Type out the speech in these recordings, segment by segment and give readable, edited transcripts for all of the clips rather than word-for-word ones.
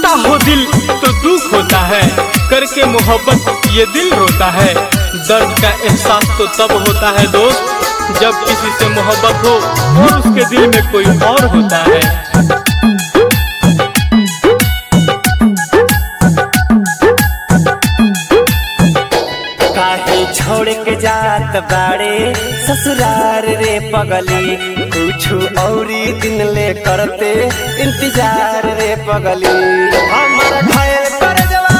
टूटा हो दिल तो दुख होता है, करके मोहब्बत ये दिल रोता है। दर्द का एहसास तो तब होता है दोस्त जब किसी से मोहब्बत हो और उसके दिल में कोई और होता है। छोड़ के जात बाड़े ससुरार रे पगली, कुछ औरी दिन ले करते इंतजार रे पगली। हमारा घायल कर जवा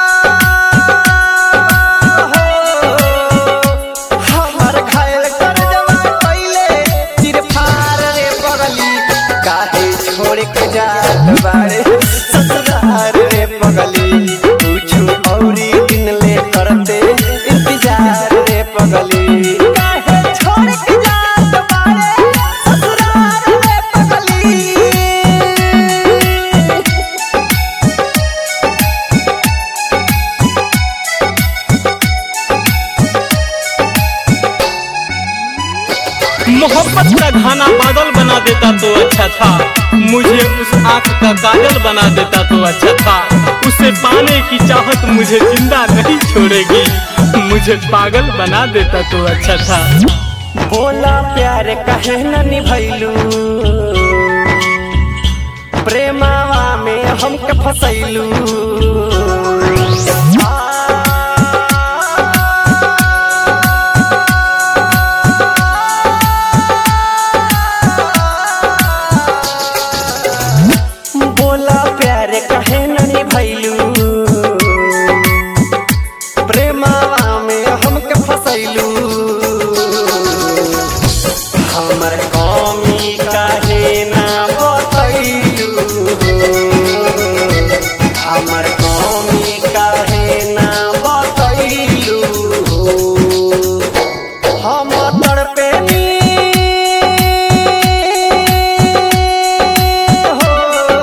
हमारा घायल कर जवा पहले चिरफार रे पगली। काहे छोड़ के जात बाड़े ससुरार रे पगली, कुछ औरी दिन ले करते इंतजार रे पगली। काहे छोड़ के जात बाड़े ससुराल रे पगली। मोहब्बत का घाना बादल बना देता तो अच्छा था, मुझे उस आँख का काजल बना देता तो अच्छा था। उसे पाने की चाहत मुझे जिंदा नहीं छोड़ेगी, मुझे पागल बना देता तो अच्छा था। बोला प्यार कहे न निभैलू, प्रेमावा में हमके फसैलू। बोला प्यार कहे न निभैलू, प्रेमावा में हमके फसैलू। हमर कौमी काहे ना बतैलू, हमर कौमी काहे ना बतैलू। हम तड़पेनी हो,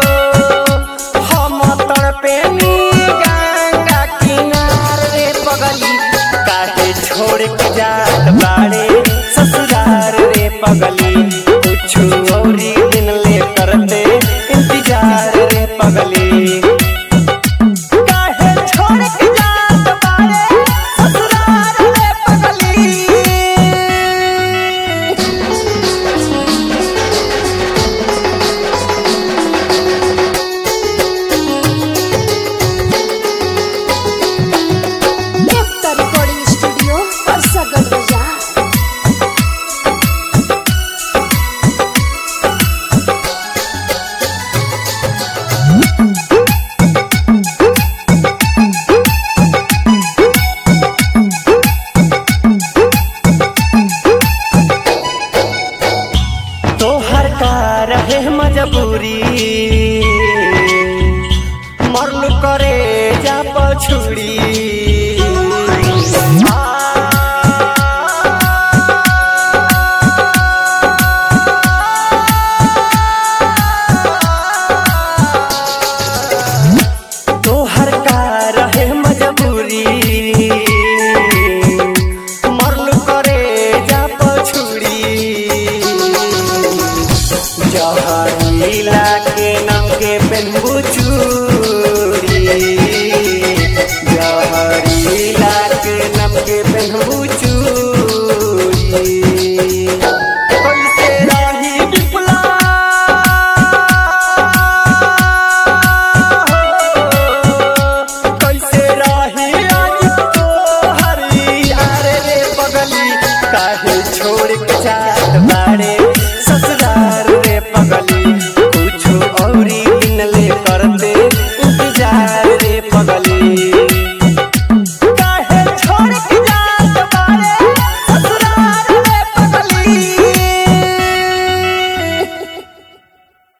हम तड़पेनी गंगा किनार रे पगली। काहे छोड़ के जात बाड़े ससुरार रे पगली, कुछ औरी दिन ले करते इंतजार रे पगली। काहे छोड़ के जात बाड़े ससुरार रे पगली। देवता रिकॉर्डिंग स्टूडियो परसागढ़ बाजार। तोहर का रहे मजबूरी, मरलू करे जा पछुड़ी। तोहर का रहे मजबूरी, मरलू करे जा पछुड़ी। जहरीला के नाम के पेन्हू चूड़ी, जहरीला के नाम के पेन्हू चूड़ी। कैसे रही विपुला हो, कैसे रही आज तोहरी आरे रे पगली। काहे